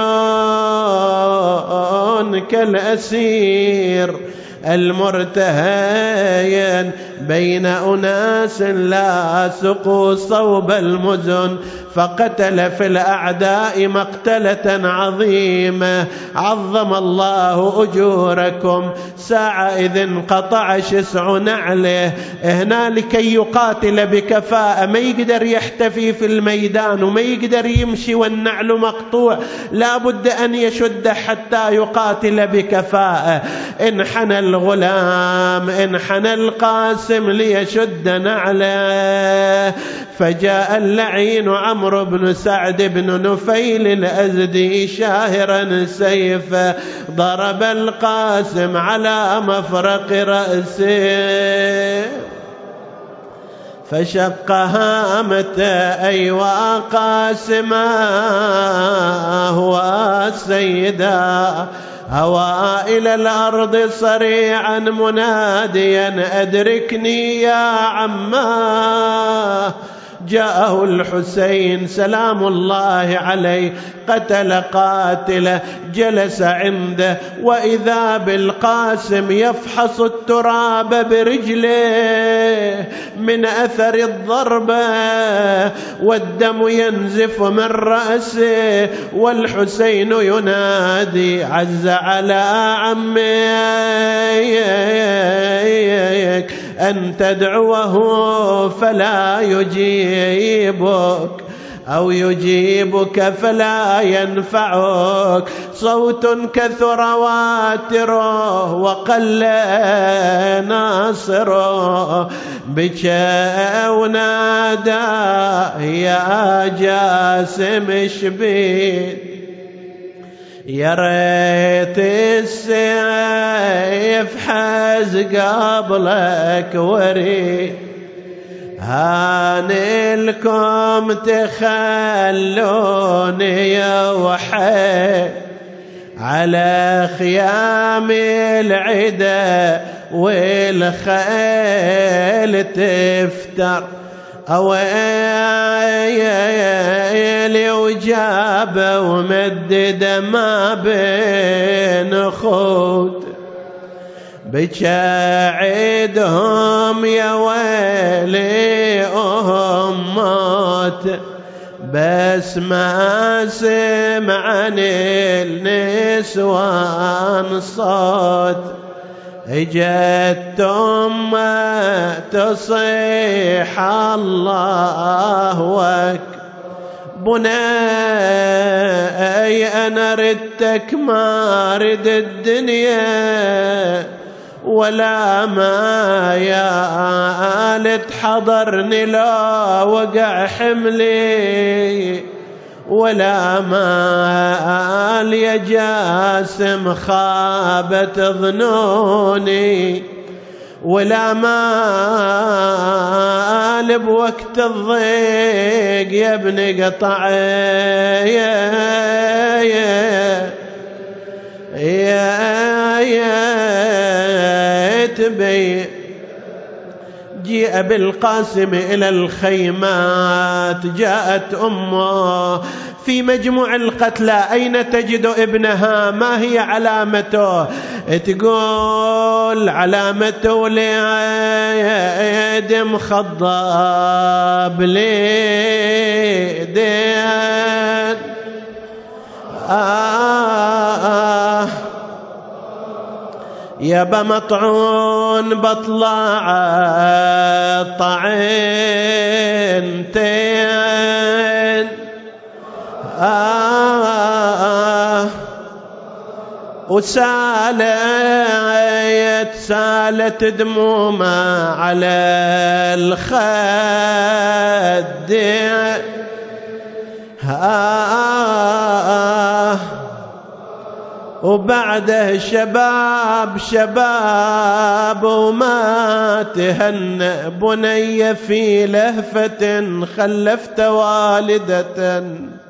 كالأسير المرتهين بين أناس لا سقوا صوب المزن، فقتل في الأعداء مقتلة عظيمة، عظم الله أجوركم. ساعة إذ انقطع شسع نعله، هنا لكي يقاتل بكفاءة، ما يقدر يحتفي في الميدان وما يقدر يمشي والنعل مقطوع، لا بد أن يشد حتى يقاتل بكفاءة. انحنى الغلام انحنى القاسم ليشد نعله، فجاء اللعين عمرو بن سعد بن نفيل الأزدي شاهرا سيفه، ضرب القاسم على مفرق رأسه فشق هامته، أيوا قاسما هو سيدا، هوى إلى الأرض صريعا مناديا أدركني يا عماه، جاءه الحسين سلام الله عليه قتل قاتله، جلس عنده وإذا بالقاسم يفحص التراب برجله من أثر الضربة والدم ينزف من رأسه، والحسين ينادي عز على عميك أن تدعوه فلا يجيبك أو يجيبك فلا ينفعك، صوت كثر واتره وقل ناصره، بكى ونادى يا جاسم شبيت، يا ريت السيف حز قبلك وريد، هاني لكم تخلوني وحيد على خيام العدا والخيل تفتر، أويلي وجابه ومدد ما بين خود، بشاعدهم يا ويلي أمات، بس ما سمعني النسوان صوت، اجت أمه تصيح الله وك، بني أنا ردتك ما رد الدنيا ولا ما يالت حضرني لا وقع حملي، ولا مال يا جاسم خابت ظنوني، ولا مال بوقت الضيق يا ابن قطع يا يا يا يا تبي. جيء بالقاسم إلى الخيمات، جاءت أمه في مجموع القتلى، أين تجد ابنها؟ ما هي علامته؟ تقول علامته ليد مخضب ليدين آه يابا مطعون بطلع طعنتين آه وسالت سالت دمومه على الخد آه وبعده شباب شباب وما تهنأ بني في لهفة خلفت والدة،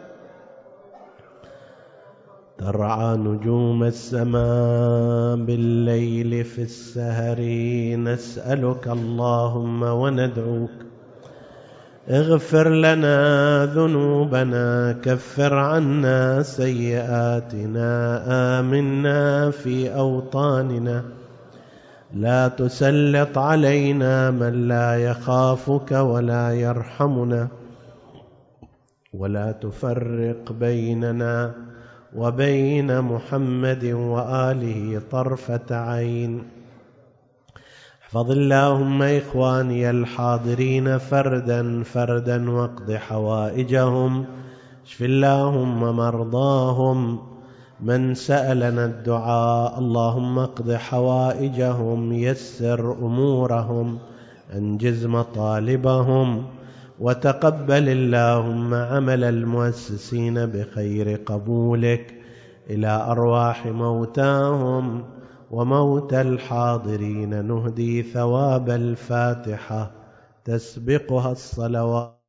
ترعى نجوم السماء بالليل في السهر، نسألك اللهم وندعوك اغفر لنا ذنوبنا، كفر عنا سيئاتنا، آمنا في أوطاننا، لا تسلط علينا من لا يخافك ولا يرحمنا، ولا تفرق بيننا وبين محمد وآله طرفة عين. احفظ اللهم إخواني الحاضرين فردا فردا واقض حوائجهم، اشف اللهم مرضاهم، من سألنا الدعاء اللهم اقض حوائجهم، يسر أمورهم، أنجز مطالبهم، وتقبل اللهم عمل المؤسسين بخير قبولك إلى أرواح موتاهم وموتى الحاضرين، نهدي ثواب الفاتحة تسبقها الصلوات.